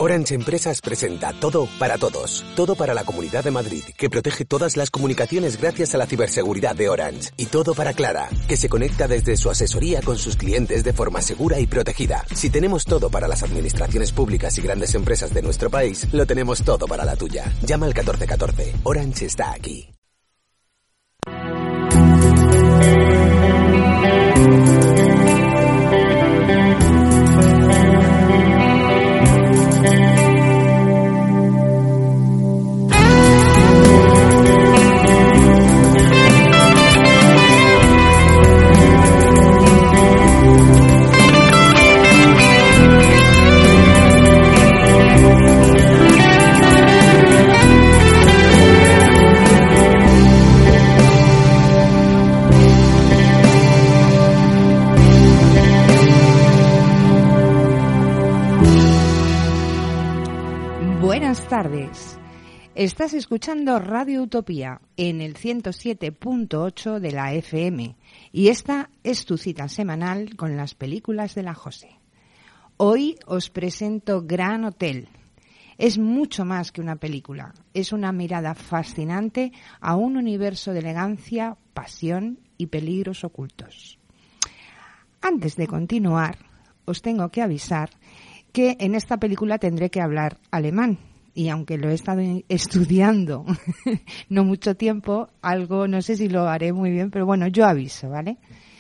Orange Empresas presenta Todo para Todos. Todo para la Comunidad de Madrid, que protege todas las comunicaciones gracias a la ciberseguridad de Orange. Y todo para Clara, que se conecta desde su asesoría con sus clientes de forma segura y protegida. Si tenemos todo para las administraciones públicas y grandes empresas de nuestro país, lo tenemos todo para la tuya. Llama al 1414. Orange está aquí. Buenas tardes. Estás escuchando Radio Utopía en el 107.8 de la FM y esta es tu cita semanal con las películas de la José. Hoy os presento Gran Hotel. Es mucho más que una película, es una mirada fascinante a un universo de elegancia, pasión y peligros ocultos. Antes de continuar, os tengo que avisar que en esta película tendré que hablar alemán. Y aunque lo he estado estudiando no mucho tiempo, algo, no sé si lo haré muy bien, pero bueno, yo aviso, ¿vale?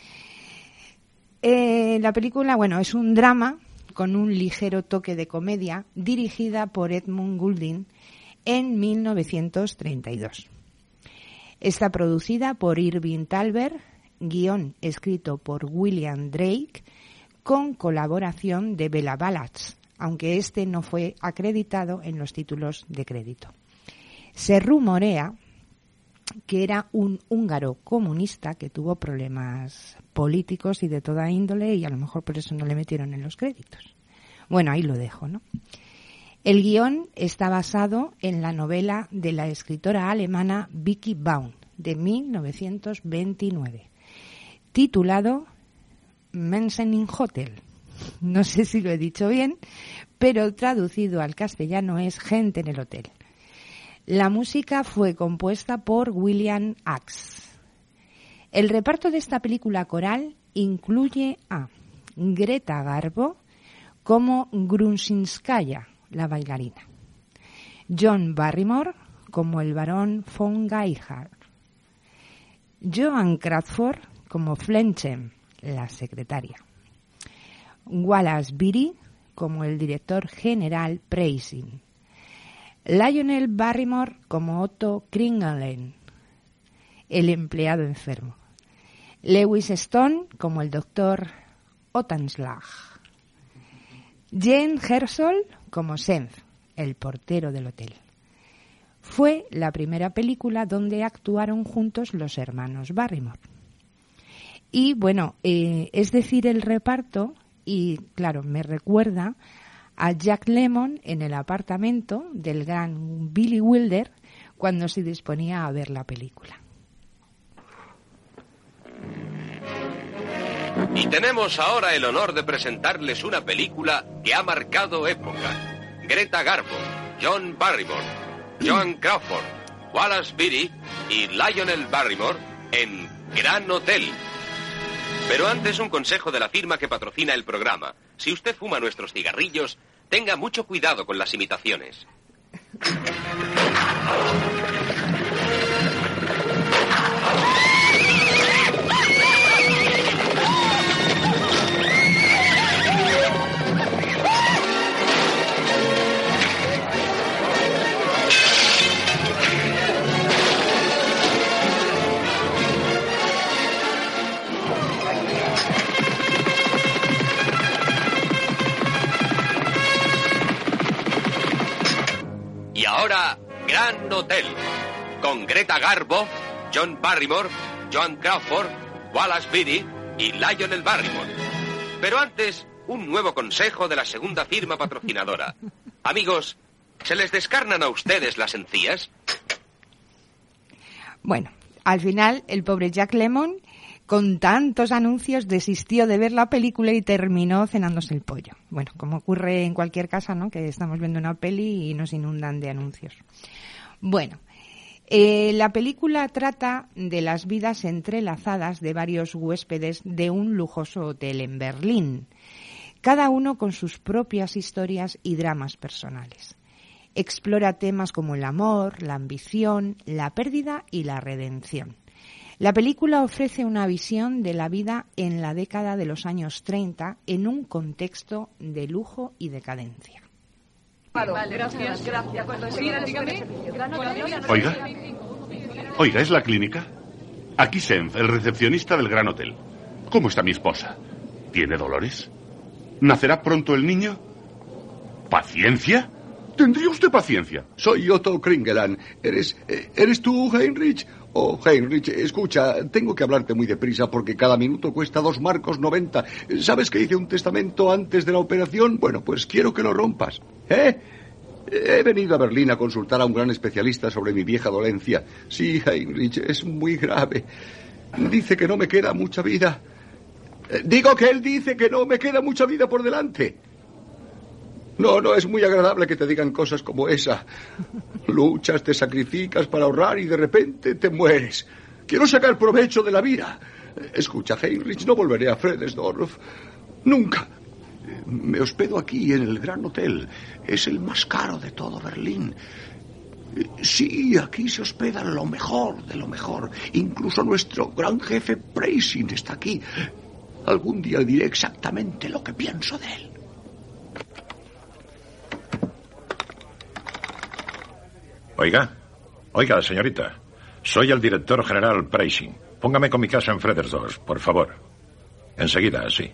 La película, bueno, es un drama con un ligero toque de comedia, dirigida por Edmund Goulding en 1932. Está producida por Irving Thalberg, guión escrito por William Drake, con colaboración de Bela Balazs, aunque este no fue acreditado en los títulos de crédito. Se rumorea que era un húngaro comunista que tuvo problemas políticos y de toda índole y a lo mejor por eso no le metieron en los créditos. Bueno, ahí lo dejo, ¿no? El guión está basado en la novela de la escritora alemana Vicky Baum, de 1929, titulado Mensen in Hotel. No sé si lo he dicho bien, pero traducido al castellano es Gente en el Hotel. La música fue compuesta por William Axe. El reparto de esta película coral incluye a Greta Garbo como Grunzinskaya, la bailarina, John Barrymore como el barón von Geirhardt, Joan Crawford como Flenchem, la secretaria, Wallace Beery como el director general Preysing, Lionel Barrymore como Otto Kringelen, el empleado enfermo, Lewis Stone como el doctor Ottanslag, Jane Hersol como Senf, el portero del hotel. Fue la primera película donde actuaron juntos los hermanos Barrymore. Y bueno, es decir, el reparto. Y, claro, me recuerda a Jack Lemmon en el apartamento del gran Billy Wilder cuando se disponía a ver la película. Y tenemos ahora el honor de presentarles una película que ha marcado época. Greta Garbo, John Barrymore, Joan Crawford, Wallace Beery y Lionel Barrymore en Gran Hotel. Pero antes un consejo de la firma que patrocina el programa. Si usted fuma nuestros cigarrillos, tenga mucho cuidado con las imitaciones. Y ahora, Gran Hotel, con Greta Garbo, John Barrymore, Joan Crawford, Wallace Beery y Lionel Barrymore. Pero antes, un nuevo consejo de la segunda firma patrocinadora. Amigos, ¿se les descarnan a ustedes las encías? Bueno, al final el pobre Jack Lemmon con tantos anuncios desistió de ver la película y terminó cenándose el pollo. Bueno, como ocurre en cualquier casa, ¿no? Que estamos viendo una peli y nos inundan de anuncios. Bueno, la película trata de las vidas entrelazadas de varios huéspedes de un lujoso hotel en Berlín, cada uno con sus propias historias y dramas personales. Explora temas como el amor, la ambición, la pérdida y la redención. La película ofrece una visión de la vida en la década de los años 30 en un contexto de lujo y decadencia. Vale, gracias. Oiga, ¿es la clínica? Aquí Senf, el recepcionista del Gran Hotel. ¿Cómo está mi esposa? ¿Tiene dolores? ¿Nacerá pronto el niño? ¿Paciencia? ¿Tendría usted paciencia? Soy Otto Kringeland. ¿Eres tú, Heinrich? Oh, Heinrich, escucha, tengo que hablarte muy deprisa porque cada minuto cuesta 2,90 marcos. ¿Sabes que hice un testamento antes de la operación? Bueno, pues quiero que lo rompas. He venido a Berlín a consultar a un gran especialista sobre mi vieja dolencia. Sí, Heinrich, es muy grave. Dice que no me queda mucha vida. Digo que él dice que no me queda mucha vida por delante. No es muy agradable que te digan cosas como esa. Luchas, te sacrificas para ahorrar y de repente te mueres. Quiero sacar provecho de la vida. Escucha, Heinrich, no volveré a Fredersdorf. Nunca. Me hospedo aquí en el Gran Hotel. Es el más caro de todo Berlín. Sí, aquí se hospeda lo mejor de lo mejor. Incluso nuestro gran jefe Preissing está aquí. Algún día diré exactamente lo que pienso de él. Oiga, señorita. Soy el director general Preissing. Póngame con mi casa en Fredersdorf, por favor. Enseguida, sí.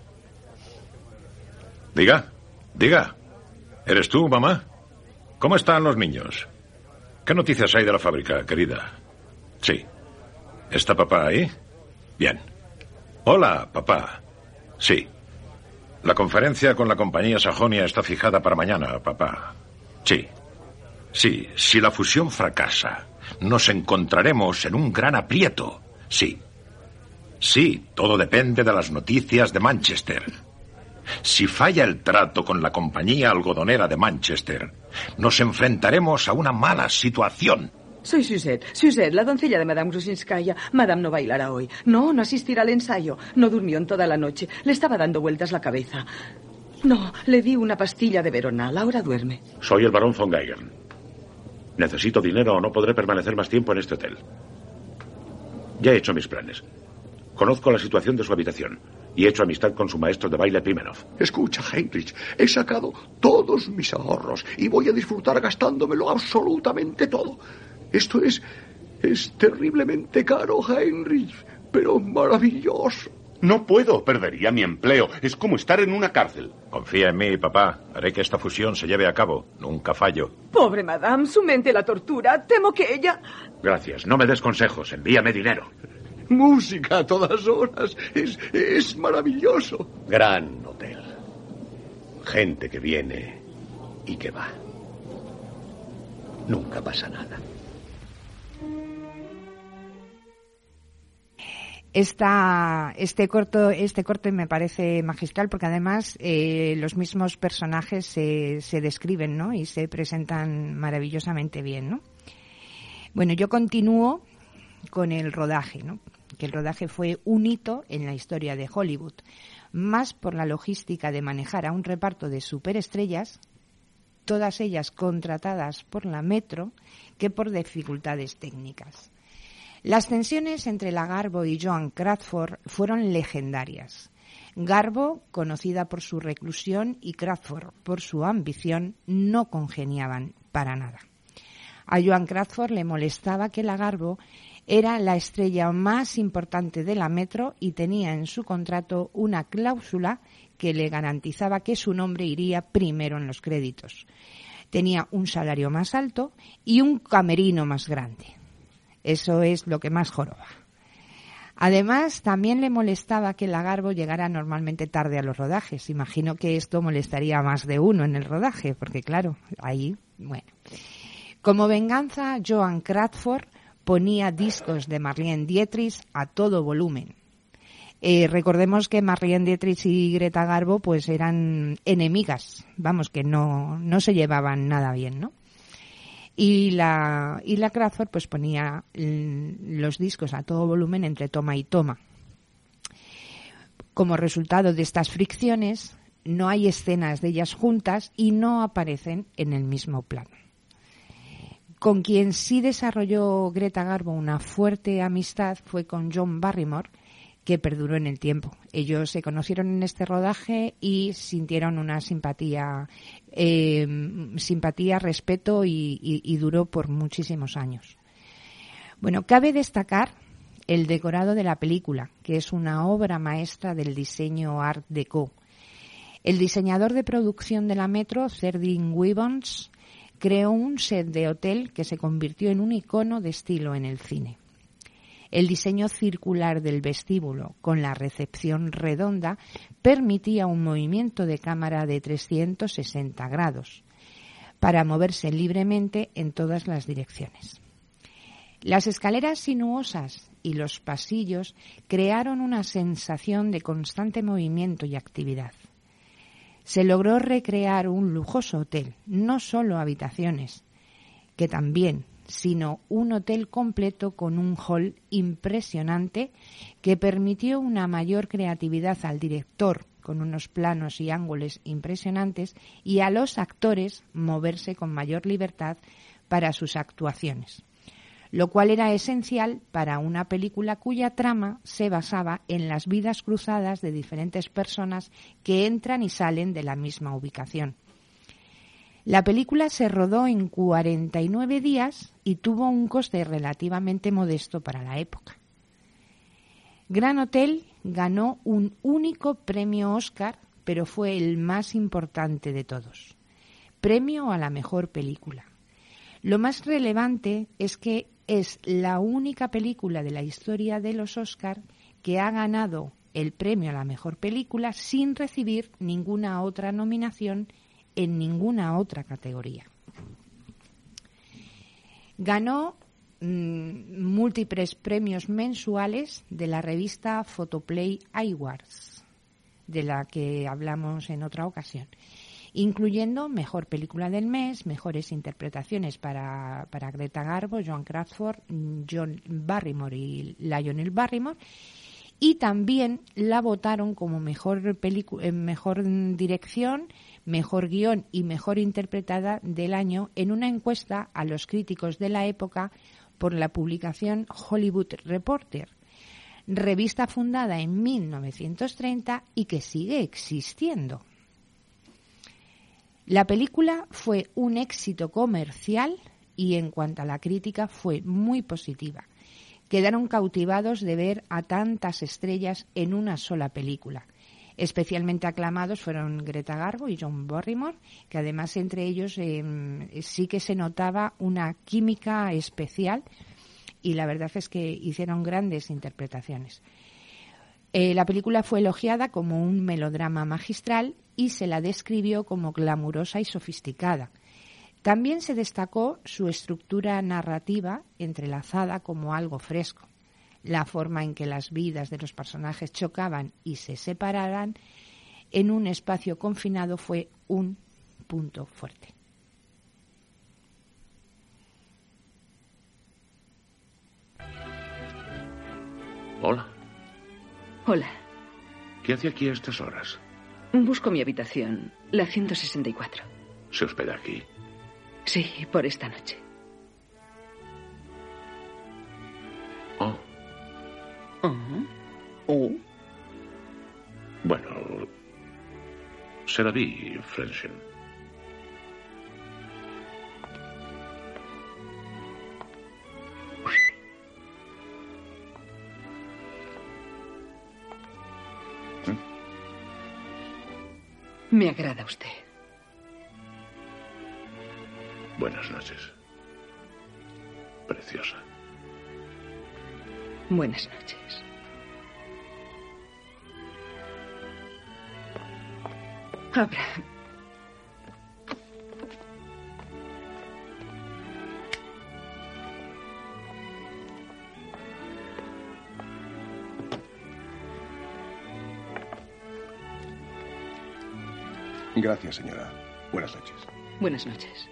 Diga. ¿Eres tú, mamá? ¿Cómo están los niños? ¿Qué noticias hay de la fábrica, querida? Sí. ¿Está papá ahí? Bien. Hola, papá. Sí. La conferencia con la compañía Sajonia está fijada para mañana, papá. Sí. Sí, si la fusión fracasa, nos encontraremos en un gran aprieto. Sí. Sí, todo depende de las noticias de Manchester. Si falla el trato con la compañía algodonera de Manchester, nos enfrentaremos a una mala situación. Soy Suzette, la doncella de Madame Grusinskaya. Madame no bailará hoy. No asistirá al ensayo. No durmió en toda la noche. Le estaba dando vueltas la cabeza. No, le di una pastilla de Veronal. Ahora duerme. Soy el barón von Geigen. Necesito dinero o no podré permanecer más tiempo en este hotel. Ya he hecho mis planes. Conozco la situación de su habitación y he hecho amistad con su maestro de baile Pimenov. Escucha, Heinrich, he sacado todos mis ahorros y voy a disfrutar gastándomelo absolutamente todo. Esto es terriblemente caro, Heinrich, pero maravilloso. No puedo, perdería mi empleo. Es como estar en una cárcel. Confía en mí, papá. Haré que esta fusión se lleve a cabo. Nunca fallo. Pobre Madame, su mente la tortura. Temo que ella... Gracias, no me des consejos. Envíame dinero. Música a todas horas. Es maravilloso. Gran hotel. Gente que viene y que va. Nunca pasa nada. Este corte me parece magistral porque además los mismos personajes se describen, ¿no? Y se presentan maravillosamente bien, ¿no? Bueno, yo continúo con el rodaje, ¿no? Que el rodaje fue un hito en la historia de Hollywood, más por la logística de manejar a un reparto de superestrellas, todas ellas contratadas por la Metro, que por dificultades técnicas. Las tensiones entre la Garbo y Joan Crawford fueron legendarias. Garbo, conocida por su reclusión, y Crawford por su ambición, no congeniaban para nada. A Joan Crawford le molestaba que la Garbo era la estrella más importante de la Metro y tenía en su contrato una cláusula que le garantizaba que su nombre iría primero en los créditos. Tenía un salario más alto y un camerino más grande. Eso es lo que más joroba. Además, también le molestaba que la Garbo llegara normalmente tarde a los rodajes. Imagino que esto molestaría a más de uno en el rodaje, porque claro, ahí, bueno. Como venganza, Joan Crawford ponía discos de Marlene Dietrich a todo volumen. Recordemos que Marlene Dietrich y Greta Garbo pues eran enemigas, vamos, que no se llevaban nada bien, ¿no? Y la Crawford pues ponía los discos a todo volumen entre toma y toma. Como resultado de estas fricciones, no hay escenas de ellas juntas y no aparecen en el mismo plano. Con quien sí desarrolló Greta Garbo una fuerte amistad fue con John Barrymore, que perduró en el tiempo. Ellos se conocieron en este rodaje y sintieron una simpatía, respeto y duró por muchísimos años. Bueno, cabe destacar el decorado de la película, que es una obra maestra del diseño Art Deco. El diseñador de producción de la Metro, Cerdin Gibbons, creó un set de hotel que se convirtió en un icono de estilo en el cine. El diseño circular del vestíbulo, con la recepción redonda, permitía un movimiento de cámara de 360 grados para moverse libremente en todas las direcciones. Las escaleras sinuosas y los pasillos crearon una sensación de constante movimiento y actividad. Se logró recrear un lujoso hotel, no solo habitaciones, que también, sino un hotel completo con un hall impresionante que permitió una mayor creatividad al director, con unos planos y ángulos impresionantes, y a los actores moverse con mayor libertad para sus actuaciones, lo cual era esencial para una película cuya trama se basaba en las vidas cruzadas de diferentes personas que entran y salen de la misma ubicación. La película se rodó en 49 días y tuvo un coste relativamente modesto para la época. Gran Hotel ganó un único premio Oscar, pero fue el más importante de todos. Premio a la mejor película. Lo más relevante es que es la única película de la historia de los Oscar que ha ganado el premio a la mejor película sin recibir ninguna otra nominación en ninguna otra categoría. Ganó múltiples premios mensuales de la revista Photoplay Awards, de la que hablamos en otra ocasión, incluyendo Mejor Película del Mes, mejores interpretaciones para Greta Garbo, Joan Crawford, John Barrymore y Lionel Barrymore, y también la votaron como mejor dirección, mejor guión y mejor interpretada del año en una encuesta a los críticos de la época por la publicación Hollywood Reporter, revista fundada en 1930 y que sigue existiendo. La película fue un éxito comercial y en cuanto a la crítica fue muy positiva. Quedaron cautivados de ver a tantas estrellas en una sola película. Especialmente aclamados fueron Greta Garbo y John Barrymore, que además entre ellos sí que se notaba una química especial y la verdad es que hicieron grandes interpretaciones. La película fue elogiada como un melodrama magistral y se la describió como glamurosa y sofisticada. También se destacó su estructura narrativa entrelazada como algo fresco. La forma en que las vidas de los personajes chocaban y se separaran en un espacio confinado fue un punto fuerte. Hola. Hola. ¿Qué hace aquí a estas horas? Busco mi habitación, la 164. ¿Se hospeda aquí? Sí, por esta noche. Oh. Bueno, se la vi, Frenchen. Me agrada usted. Buenas noches. Preciosa. Buenas noches. Abraham. Gracias, señora. Buenas noches. Buenas noches.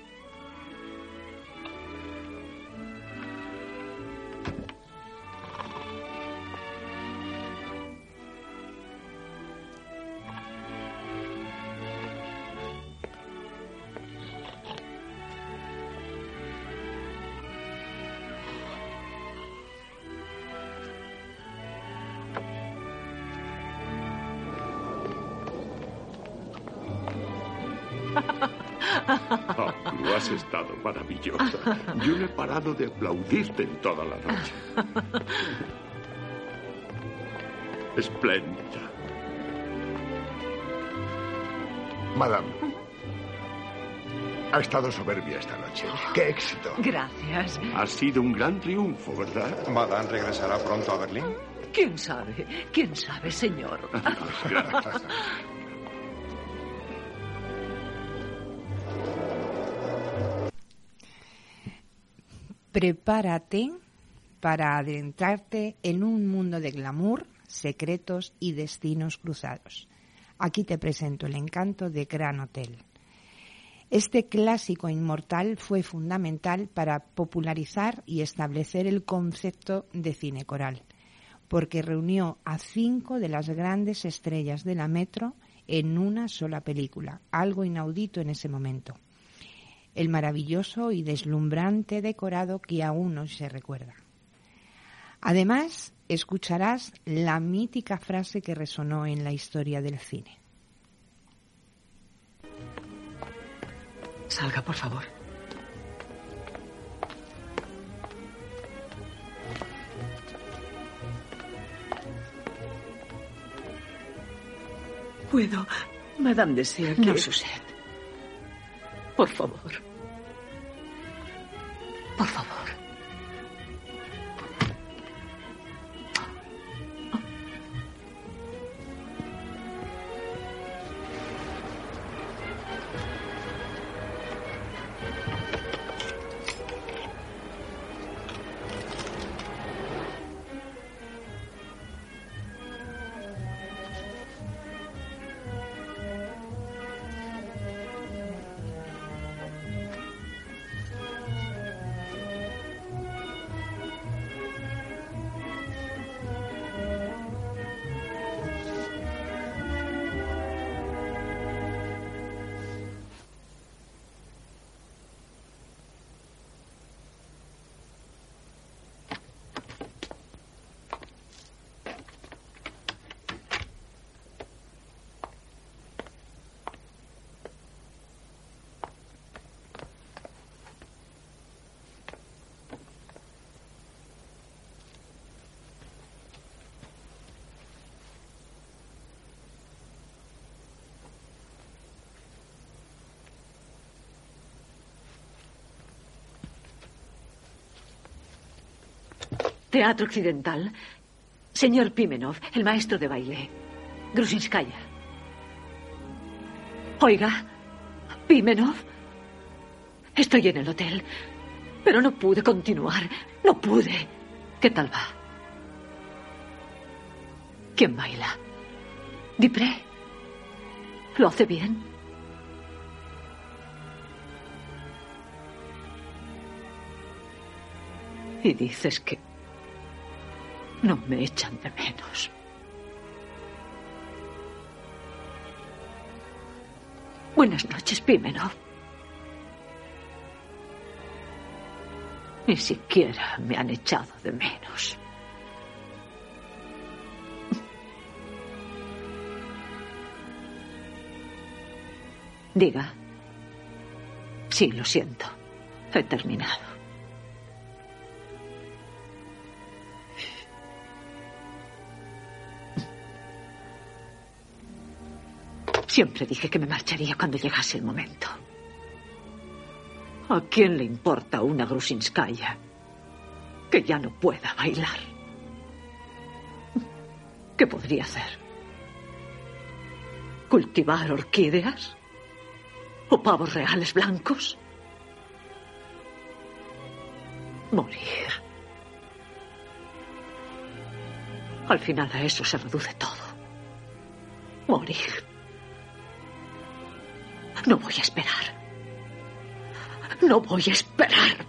Oh, tú has estado maravillosa. Yo no he parado de aplaudirte en toda la noche. Espléndida. Madame, ha estado soberbia esta noche. ¡Qué éxito! Gracias. Ha sido un gran triunfo, ¿verdad? ¿Madame regresará pronto a Berlín? ¿Quién sabe? ¿Quién sabe, señor? Gracias. Prepárate para adentrarte en un mundo de glamour, secretos y destinos cruzados. Aquí te presento El encanto de Grand Hotel. Este clásico inmortal fue fundamental para popularizar y establecer el concepto de cine coral, porque reunió a 5 de las grandes estrellas de la Metro en una sola película, algo inaudito en ese momento. El maravilloso y deslumbrante decorado que aún hoy se recuerda. Además, escucharás la mítica frase que resonó en la historia del cine. Salga, por favor. ¿Puedo? Madame desea que... No, Suzette. Por favor. Por favor. Teatro Occidental. Señor Pimenov, el maestro de baile. Grusinskaya. Oiga, Pimenov. Estoy en el hotel, pero no pude continuar. No pude. ¿Qué tal va? ¿Quién baila? ¿Dupré? ¿Lo hace bien? Y dices que no me echan de menos. Buenas noches, Pimenov. Ni siquiera me han echado de menos. Diga. Sí, lo siento. He terminado. Siempre dije que me marcharía cuando llegase el momento. ¿A quién le importa una Grusinskaya que ya no pueda bailar? ¿Qué podría hacer? ¿Cultivar orquídeas? ¿O pavos reales blancos? Morir. Al final a eso se reduce todo. Morir. No voy a esperar. No voy a esperar.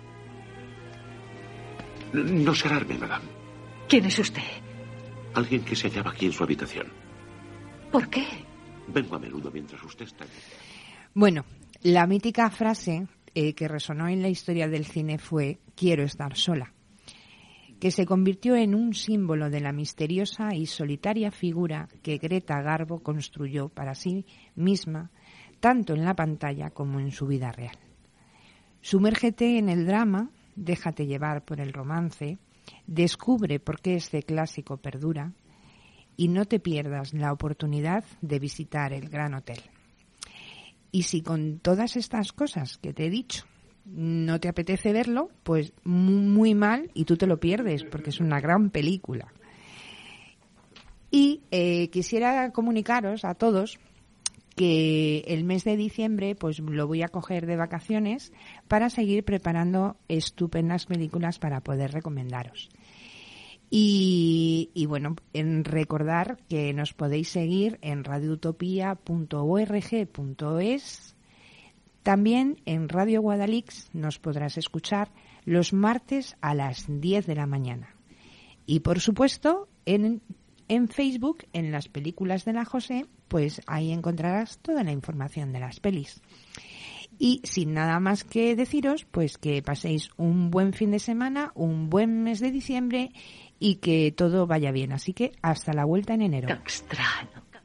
No se alarme, madame. ¿Quién es usted? Alguien que se hallaba aquí en su habitación. ¿Por qué? Vengo a menudo mientras usted está en ella. Bueno, la mítica frase que resonó en la historia del cine fue «Quiero estar sola», que se convirtió en un símbolo de la misteriosa y solitaria figura que Greta Garbo construyó para sí misma, tanto en la pantalla como en su vida real. Sumérgete en el drama, déjate llevar por el romance, descubre por qué este clásico perdura y no te pierdas la oportunidad de visitar el Gran Hotel. Y si con todas estas cosas que te he dicho no te apetece verlo, pues muy mal y tú te lo pierdes porque es una gran película. Y quisiera comunicaros a todos que el mes de diciembre pues lo voy a coger de vacaciones para seguir preparando estupendas películas para poder recomendaros. Y bueno, en recordar que nos podéis seguir en radioutopia.org.es. También en Radio Guadalix nos podrás escuchar los martes a las 10 de la mañana. Y por supuesto, en Facebook, en las películas de la José, pues ahí encontrarás toda la información de las pelis. Y sin nada más que deciros, pues que paséis un buen fin de semana, un buen mes de diciembre y que todo vaya bien. Así que hasta la vuelta en enero. ¡Qué extraño!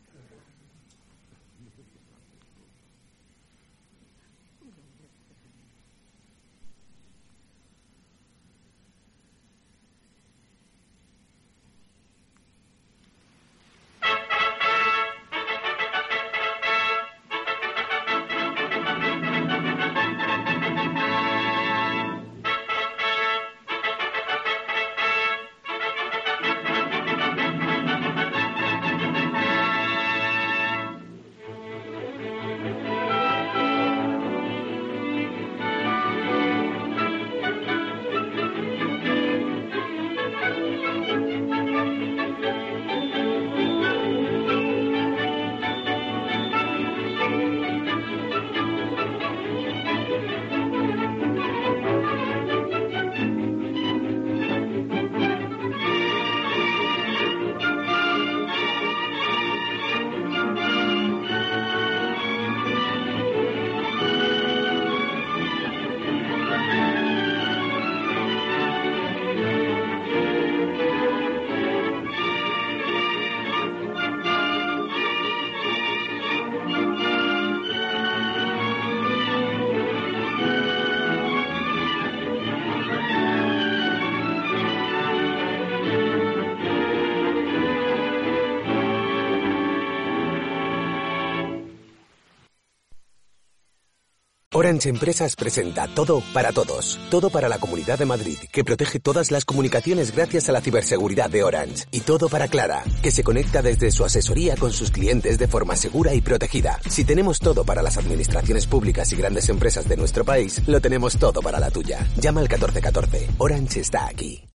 Orange Empresas presenta Todo para Todos. Todo para la Comunidad de Madrid, que protege todas las comunicaciones gracias a la ciberseguridad de Orange. Y todo para Clara, que se conecta desde su asesoría con sus clientes de forma segura y protegida. Si tenemos todo para las administraciones públicas y grandes empresas de nuestro país, lo tenemos todo para la tuya. Llama al 1414. Orange está aquí.